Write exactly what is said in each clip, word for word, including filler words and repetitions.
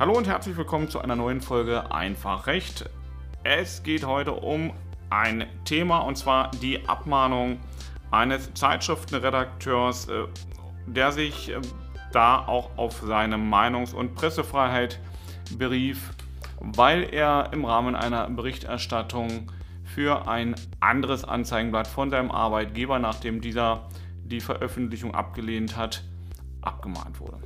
Hallo und herzlich willkommen zu einer neuen Folge Einfach Recht. Es geht heute um ein Thema, und zwar die Abmahnung eines Zeitschriftenredakteurs, der sich da auch auf seine Meinungs- und Pressefreiheit berief, weil er im Rahmen einer Berichterstattung für ein anderes Anzeigenblatt von seinem Arbeitgeber, nachdem dieser die Veröffentlichung abgelehnt hat, abgemahnt wurde.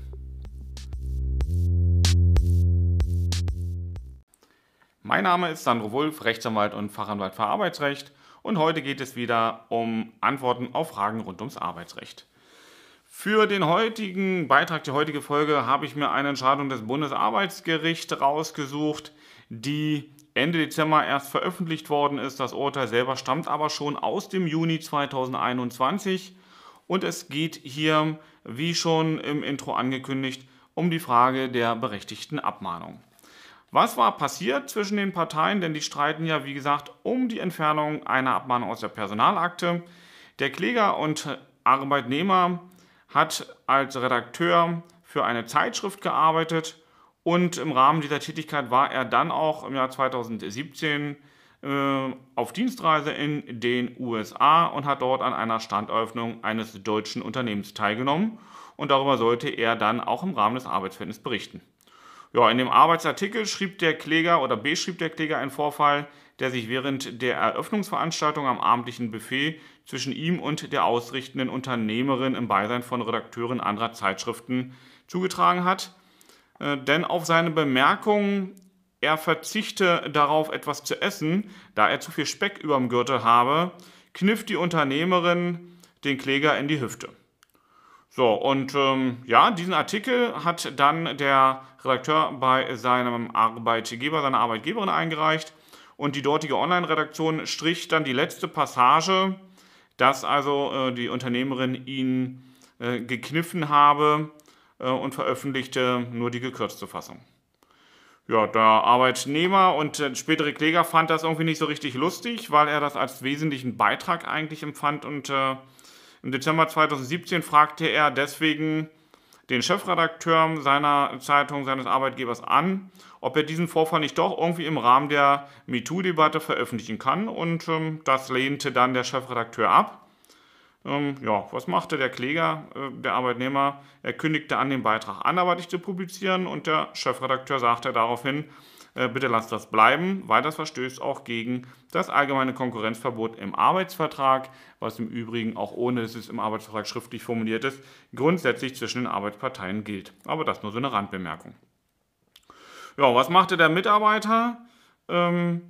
Mein Name ist Sandro Wulff, Rechtsanwalt und Fachanwalt für Arbeitsrecht, und heute geht es wieder um Antworten auf Fragen rund ums Arbeitsrecht. Für den heutigen Beitrag, die heutige Folge, habe ich mir eine Entscheidung des Bundesarbeitsgerichts rausgesucht, die Ende Dezember erst veröffentlicht worden ist. Das Urteil selber stammt aber schon aus dem Juni zweitausendeinundzwanzig und es geht hier, wie schon im Intro angekündigt, um die Frage der berechtigten Abmahnung. Was war passiert zwischen den Parteien? Denn die streiten ja, wie gesagt, um die Entfernung einer Abmahnung aus der Personalakte. Der Kläger und Arbeitnehmer hat als Redakteur für eine Zeitschrift gearbeitet und im Rahmen dieser Tätigkeit war er dann auch im Jahr zweitausendsiebzehn äh, auf Dienstreise in den U S A und hat dort an einer Standeröffnung eines deutschen Unternehmens teilgenommen und darüber sollte er dann auch im Rahmen des Arbeitsverhältnisses berichten. Ja, in dem Arbeitsartikel schrieb der Kläger oder beschrieb der Kläger einen Vorfall, der sich während der Eröffnungsveranstaltung am abendlichen Buffet zwischen ihm und der ausrichtenden Unternehmerin im Beisein von Redakteuren anderer Zeitschriften zugetragen hat. Äh, denn auf seine Bemerkung, er verzichte darauf, etwas zu essen, da er zu viel Speck überm Gürtel habe, kniff die Unternehmerin den Kläger in die Hüfte. So, und ähm, ja, diesen Artikel hat dann der Redakteur bei seinem Arbeitgeber, seiner Arbeitgeberin eingereicht und die dortige Online-Redaktion strich dann die letzte Passage, dass also äh, die Unternehmerin ihn äh, gekniffen habe äh, und veröffentlichte nur die gekürzte Fassung. Ja, der Arbeitnehmer und der spätere Kläger fand das irgendwie nicht so richtig lustig, weil er das als wesentlichen Beitrag eigentlich empfand und äh, im Dezember zweitausendsiebzehn fragte er deswegen den Chefredakteur seiner Zeitung, seines Arbeitgebers an, ob er diesen Vorfall nicht doch irgendwie im Rahmen der MeToo-Debatte veröffentlichen kann. Und ähm, das lehnte dann der Chefredakteur ab. Ähm, ja, was machte der Kläger, äh, der Arbeitnehmer? Er kündigte an, den Beitrag anderweitig zu publizieren und der Chefredakteur sagte daraufhin, äh, bitte lasst das bleiben, weil das verstößt auch gegen das allgemeine Konkurrenzverbot im Arbeitsvertrag, was im Übrigen auch ohne, dass es im Arbeitsvertrag schriftlich formuliert ist, grundsätzlich zwischen den Arbeitsparteien gilt. Aber das nur so eine Randbemerkung. Ja, was machte der Mitarbeiter? Ähm,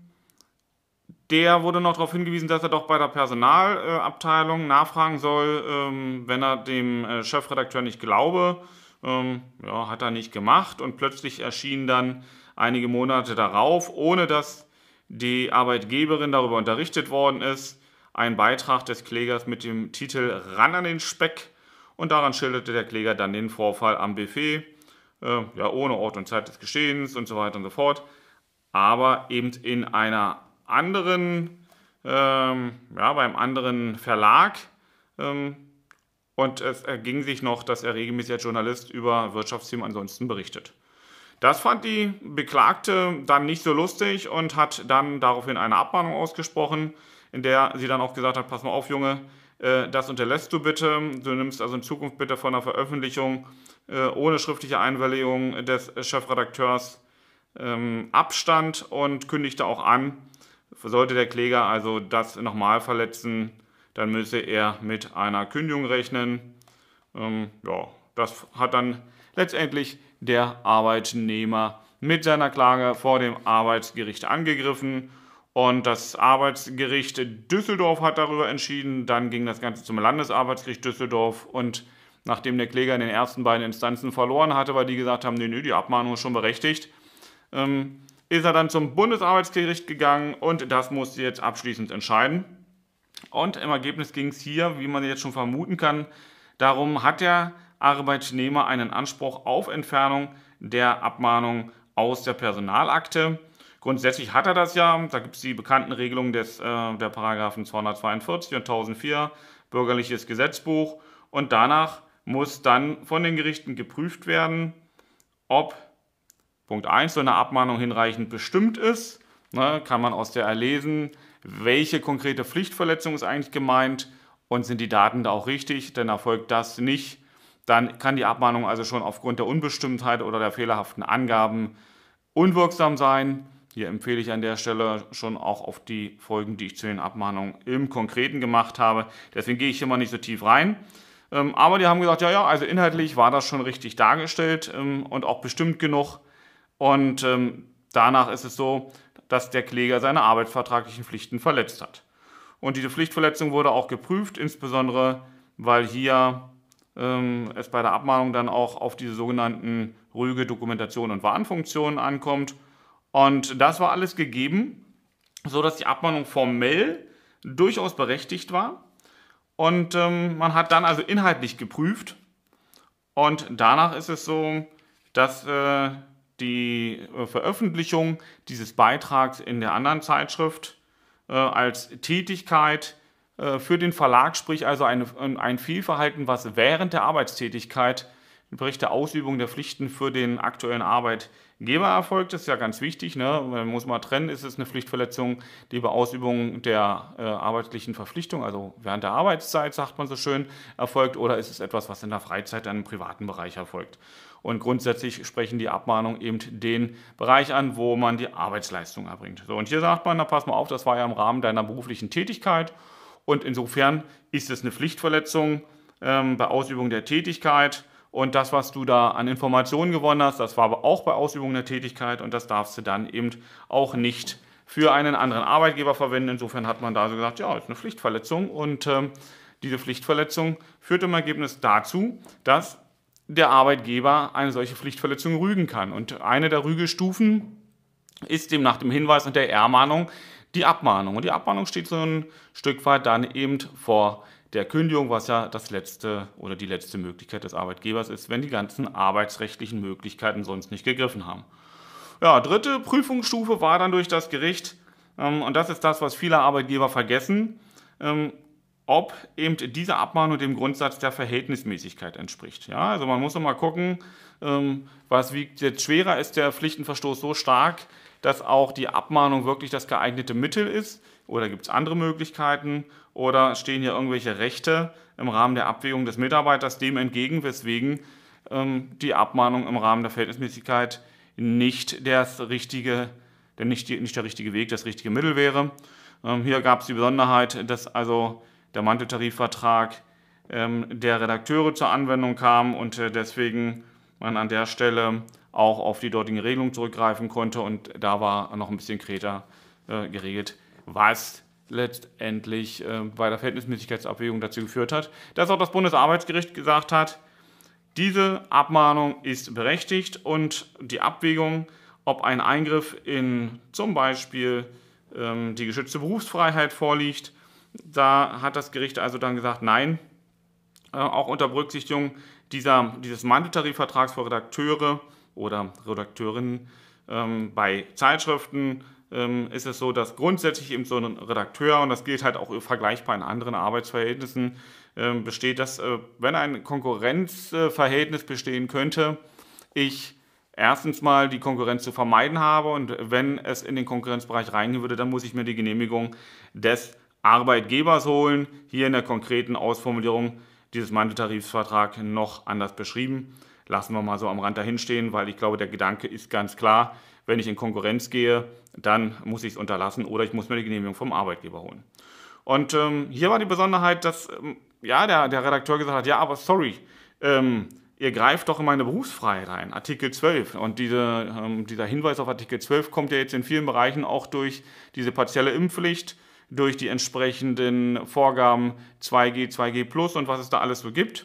der wurde noch darauf hingewiesen, dass er doch bei der Personalabteilung nachfragen soll, ähm, wenn er dem äh, Chefredakteur nicht glaube. Ähm, ja, hat er nicht gemacht und plötzlich erschien dann einige Monate darauf, ohne dass die Arbeitgeberin darüber unterrichtet worden ist, ein Beitrag des Klägers mit dem Titel Ran an den Speck, und daran schilderte der Kläger dann den Vorfall am Buffet, äh, ja, ohne Ort und Zeit des Geschehens und so weiter und so fort, aber eben in einer anderen, ähm, ja, beim anderen Verlag, ähm, und es erging sich noch, dass er regelmäßig als Journalist über Wirtschaftsthemen ansonsten berichtet. Das fand die Beklagte dann nicht so lustig und hat dann daraufhin eine Abmahnung ausgesprochen, in der sie dann auch gesagt hat, pass mal auf, Junge, äh, das unterlässt du bitte. Du nimmst also in Zukunft bitte von der Veröffentlichung äh, ohne schriftliche Einwilligung des Chefredakteurs ähm, Abstand und kündigte auch an, sollte der Kläger also das nochmal verletzen, dann müsse er mit einer Kündigung rechnen. Ähm, ja, das hat dann letztendlich der Arbeitnehmer mit seiner Klage vor dem Arbeitsgericht angegriffen und das Arbeitsgericht Düsseldorf hat darüber entschieden. Dann ging das Ganze zum Landesarbeitsgericht Düsseldorf und nachdem der Kläger in den ersten beiden Instanzen verloren hatte, weil die gesagt haben, nee, nee, die Abmahnung ist schon berechtigt, ähm, ist er dann zum Bundesarbeitsgericht gegangen und das musste jetzt abschließend entscheiden. Und im Ergebnis ging es hier, wie man jetzt schon vermuten kann, darum, hat der Arbeitnehmer einen Anspruch auf Entfernung der Abmahnung aus der Personalakte. Grundsätzlich hat er das ja, da gibt es die bekannten Regelungen des, äh, der Paragraphen zweihundertzweiundvierzig und tausendvier Bürgerliches Gesetzbuch und danach muss dann von den Gerichten geprüft werden, ob Punkt eins, so eine Abmahnung hinreichend bestimmt ist, ne, kann man aus der erlesen, welche konkrete Pflichtverletzung ist eigentlich gemeint und sind die Daten da auch richtig, denn erfolgt das nicht, dann kann die Abmahnung also schon aufgrund der Unbestimmtheit oder der fehlerhaften Angaben unwirksam sein. Hier empfehle ich an der Stelle schon auch auf die Folgen, die ich zu den Abmahnungen im Konkreten gemacht habe. Deswegen gehe ich hier mal nicht so tief rein. Aber die haben gesagt, ja, ja, also inhaltlich war das schon richtig dargestellt und auch bestimmt genug. Und danach ist es so, dass der Kläger seine arbeitsvertraglichen Pflichten verletzt hat. Und diese Pflichtverletzung wurde auch geprüft, insbesondere weil hier ähm, es bei der Abmahnung dann auch auf diese sogenannten Rüge, Dokumentation und Warnfunktionen ankommt. Und das war alles gegeben, sodass die Abmahnung formell durchaus berechtigt war. Und ähm, man hat dann also inhaltlich geprüft. Und danach ist es so, dass äh, die Veröffentlichung dieses Beitrags in der anderen Zeitschrift äh, als Tätigkeit äh, für den Verlag, sprich also eine, ein Fehlverhalten, was während der Arbeitstätigkeit im Bericht der Ausübung der Pflichten für den aktuellen Arbeitgeber erfolgt, das ist ja ganz wichtig, ne? Man muss mal trennen, ist es eine Pflichtverletzung, die bei Ausübung der äh, arbeitlichen Verpflichtung, also während der Arbeitszeit, sagt man so schön, erfolgt, oder ist es etwas, was in der Freizeit, dann im privaten Bereich erfolgt. Und grundsätzlich sprechen die Abmahnungen eben den Bereich an, wo man die Arbeitsleistung erbringt. So, und hier sagt man, na pass mal auf, das war ja im Rahmen deiner beruflichen Tätigkeit und insofern ist es eine Pflichtverletzung ähm, bei Ausübung der Tätigkeit. Und das, was du da an Informationen gewonnen hast, das war aber auch bei Ausübung der Tätigkeit und das darfst du dann eben auch nicht für einen anderen Arbeitgeber verwenden. Insofern hat man da so gesagt, ja, das ist eine Pflichtverletzung und ähm, diese Pflichtverletzung führt im Ergebnis dazu, dass der Arbeitgeber eine solche Pflichtverletzung rügen kann. Und eine der Rügestufen ist dem nach dem Hinweis und der Ermahnung die Abmahnung. Und die Abmahnung steht so ein Stück weit dann eben vor der Kündigung, was ja das letzte oder die letzte Möglichkeit des Arbeitgebers ist, wenn die ganzen arbeitsrechtlichen Möglichkeiten sonst nicht gegriffen haben. Ja, dritte Prüfungsstufe war dann durch das Gericht, ähm, und das ist das, was viele Arbeitgeber vergessen, ähm, ob eben diese Abmahnung dem Grundsatz der Verhältnismäßigkeit entspricht. Ja, also man muss noch mal gucken, ähm, was wiegt jetzt schwerer, ist der Pflichtenverstoß so stark, dass auch die Abmahnung wirklich das geeignete Mittel ist, oder gibt es andere Möglichkeiten, oder stehen hier irgendwelche Rechte im Rahmen der Abwägung des Mitarbeiters dem entgegen, weswegen ähm, die Abmahnung im Rahmen der Verhältnismäßigkeit nicht, das richtige, der, nicht, die, nicht der richtige Weg, das richtige Mittel wäre. Ähm, hier gab es die Besonderheit, dass also der Manteltarifvertrag ähm, der Redakteure zur Anwendung kam und äh, deswegen man an der Stelle auch auf die dortigen Regelungen zurückgreifen konnte und da war noch ein bisschen konkreter äh, geregelt, was letztendlich äh, bei der Verhältnismäßigkeitsabwägung dazu geführt hat, dass auch das Bundesarbeitsgericht gesagt hat, diese Abmahnung ist berechtigt und die Abwägung, ob ein Eingriff in zum Beispiel ähm, die geschützte Berufsfreiheit vorliegt, da hat das Gericht also dann gesagt, nein, äh, auch unter Berücksichtigung dieser, dieses Manteltarifvertrags für Redakteure oder Redakteurinnen ähm, bei Zeitschriften ähm, ist es so, dass grundsätzlich eben so ein Redakteur, und das gilt halt auch vergleichbar in anderen Arbeitsverhältnissen, ähm, besteht, dass äh, wenn ein Konkurrenzverhältnis bestehen könnte, ich erstens mal die Konkurrenz zu vermeiden habe und wenn es in den Konkurrenzbereich reingehen würde, dann muss ich mir die Genehmigung des Arbeitgebers holen. Hier in der konkreten Ausformulierung dieses Manteltarifvertrag noch anders beschrieben. Lassen wir mal so am Rand dahinstehen, weil ich glaube, der Gedanke ist ganz klar, wenn ich in Konkurrenz gehe, dann muss ich es unterlassen oder ich muss mir die Genehmigung vom Arbeitgeber holen. Und ähm, hier war die Besonderheit, dass ähm, ja, der, der Redakteur gesagt hat, ja, aber sorry, ähm, ihr greift doch in meine Berufsfreiheit ein, Artikel zwölf. Und diese, ähm, dieser Hinweis auf Artikel zwölf kommt ja jetzt in vielen Bereichen auch durch diese partielle Impfpflicht, durch die entsprechenden Vorgaben zwei G, zwei G plus und was es da alles so gibt.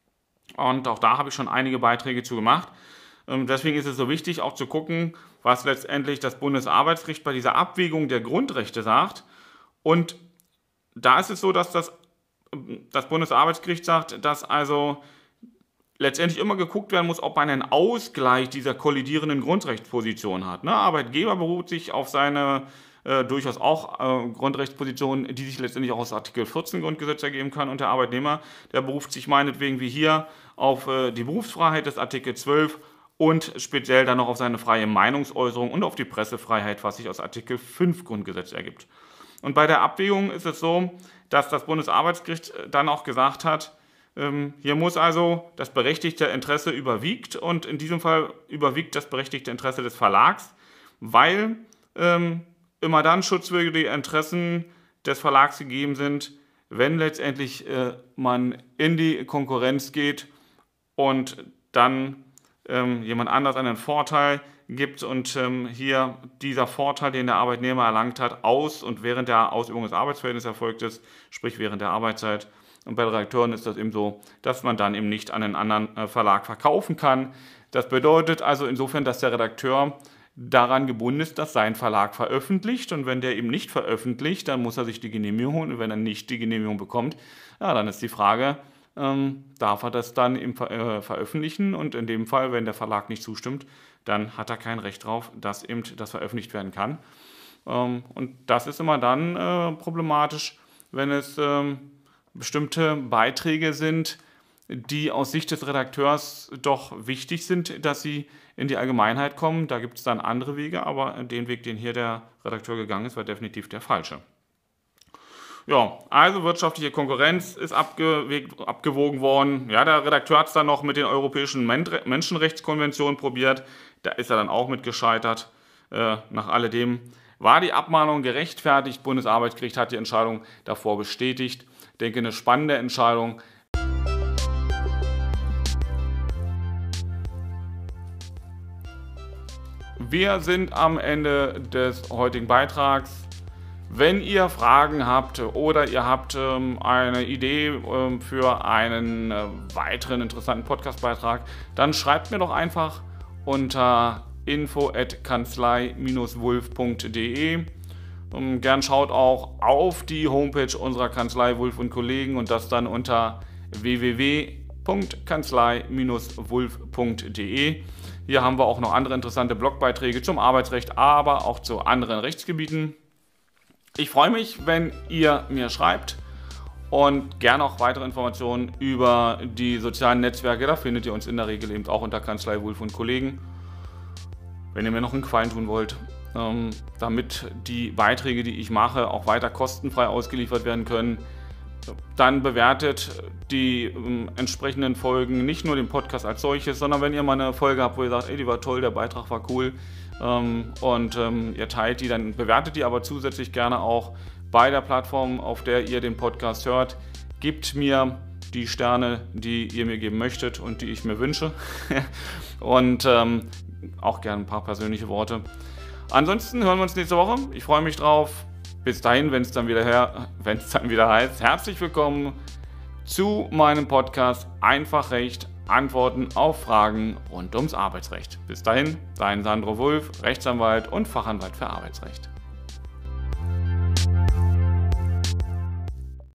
Und auch da habe ich schon einige Beiträge zu gemacht. Deswegen ist es so wichtig, auch zu gucken, was letztendlich das Bundesarbeitsgericht bei dieser Abwägung der Grundrechte sagt. Und da ist es so, dass das, das Bundesarbeitsgericht sagt, dass also letztendlich immer geguckt werden muss, ob man einen Ausgleich dieser kollidierenden Grundrechtsposition hat. Ne? Arbeitgeber beruht sich auf seine äh, durchaus auch äh, Grundrechtsposition, die sich letztendlich auch aus Artikel vierzehn Grundgesetz ergeben kann. Und der Arbeitnehmer, der beruft sich meinetwegen wie hier auf äh, die Berufsfreiheit des Artikel zwölf und speziell dann noch auf seine freie Meinungsäußerung und auf die Pressefreiheit, was sich aus Artikel fünf Grundgesetz ergibt. Und bei der Abwägung ist es so, dass das Bundesarbeitsgericht dann auch gesagt hat, ähm, hier muss also das berechtigte Interesse überwiegt und in diesem Fall überwiegt das berechtigte Interesse des Verlags, weil ähm, immer dann schutzwürdige Interessen des Verlags gegeben sind, wenn letztendlich äh, man in die Konkurrenz geht und dann ähm, jemand anders einen Vorteil gibt und ähm, hier dieser Vorteil, den der Arbeitnehmer erlangt hat, aus und während der Ausübung des Arbeitsverhältnisses erfolgt ist, sprich während der Arbeitszeit. Und bei Redakteuren ist das eben so, dass man dann eben nicht an einen anderen äh, Verlag verkaufen kann. Das bedeutet also insofern, dass der Redakteur daran gebunden ist, dass sein Verlag veröffentlicht und wenn der eben nicht veröffentlicht, dann muss er sich die Genehmigung holen und wenn er nicht die Genehmigung bekommt, ja, dann ist die Frage, ähm, darf er das dann im Ver äh, veröffentlichen und in dem Fall, wenn der Verlag nicht zustimmt, dann hat er kein Recht drauf, dass eben das veröffentlicht werden kann. Ähm, und das ist immer dann äh, problematisch, wenn es ähm, bestimmte Beiträge sind, die aus Sicht des Redakteurs doch wichtig sind, dass sie in die Allgemeinheit kommen. Da gibt es dann andere Wege, aber den Weg, den hier der Redakteur gegangen ist, war definitiv der falsche. Ja, also wirtschaftliche Konkurrenz ist abgewegt, abgewogen worden. Ja, der Redakteur hat es dann noch mit den europäischen Menschenrechtskonventionen probiert. Da ist er dann auch mit gescheitert. Äh, nach alledem war die Abmahnung gerechtfertigt. Bundesarbeitsgericht hat die Entscheidung davor bestätigt. Ich denke, eine spannende Entscheidung. Wir sind am Ende des heutigen Beitrags. Wenn ihr Fragen habt oder ihr habt ähm, eine Idee ähm, für einen äh, weiteren interessanten Podcastbeitrag, dann schreibt mir doch einfach unter info at kanzlei Bindestrich wulf punkt de. Ähm, gern schaut auch auf die Homepage unserer Kanzlei Wulf und Kollegen und das dann unter w w w punkt kanzlei Bindestrich wulf punkt de. Hier haben wir auch noch andere interessante Blogbeiträge zum Arbeitsrecht, aber auch zu anderen Rechtsgebieten. Ich freue mich, wenn ihr mir schreibt und gerne auch weitere Informationen über die sozialen Netzwerke. Da findet ihr uns in der Regel eben auch unter Kanzlei Wulf und Kollegen. Wenn ihr mir noch einen Gefallen tun wollt, ähm, damit die Beiträge, die ich mache, auch weiter kostenfrei ausgeliefert werden können, dann bewertet die ähm, entsprechenden Folgen, nicht nur den Podcast als solches, sondern wenn ihr mal eine Folge habt, wo ihr sagt, ey, die war toll, der Beitrag war cool ähm, und ähm, ihr teilt die, dann bewertet die aber zusätzlich gerne auch bei der Plattform, auf der ihr den Podcast hört. Gebt mir die Sterne, die ihr mir geben möchtet und die ich mir wünsche und ähm, auch gerne ein paar persönliche Worte. Ansonsten hören wir uns nächste Woche. Ich freue mich drauf. Bis dahin, wenn es dann wieder her, wenn es dann wieder heißt, herzlich willkommen zu meinem Podcast Einfach Recht, Antworten auf Fragen rund ums Arbeitsrecht. Bis dahin, dein Sandro Wulf, Rechtsanwalt und Fachanwalt für Arbeitsrecht.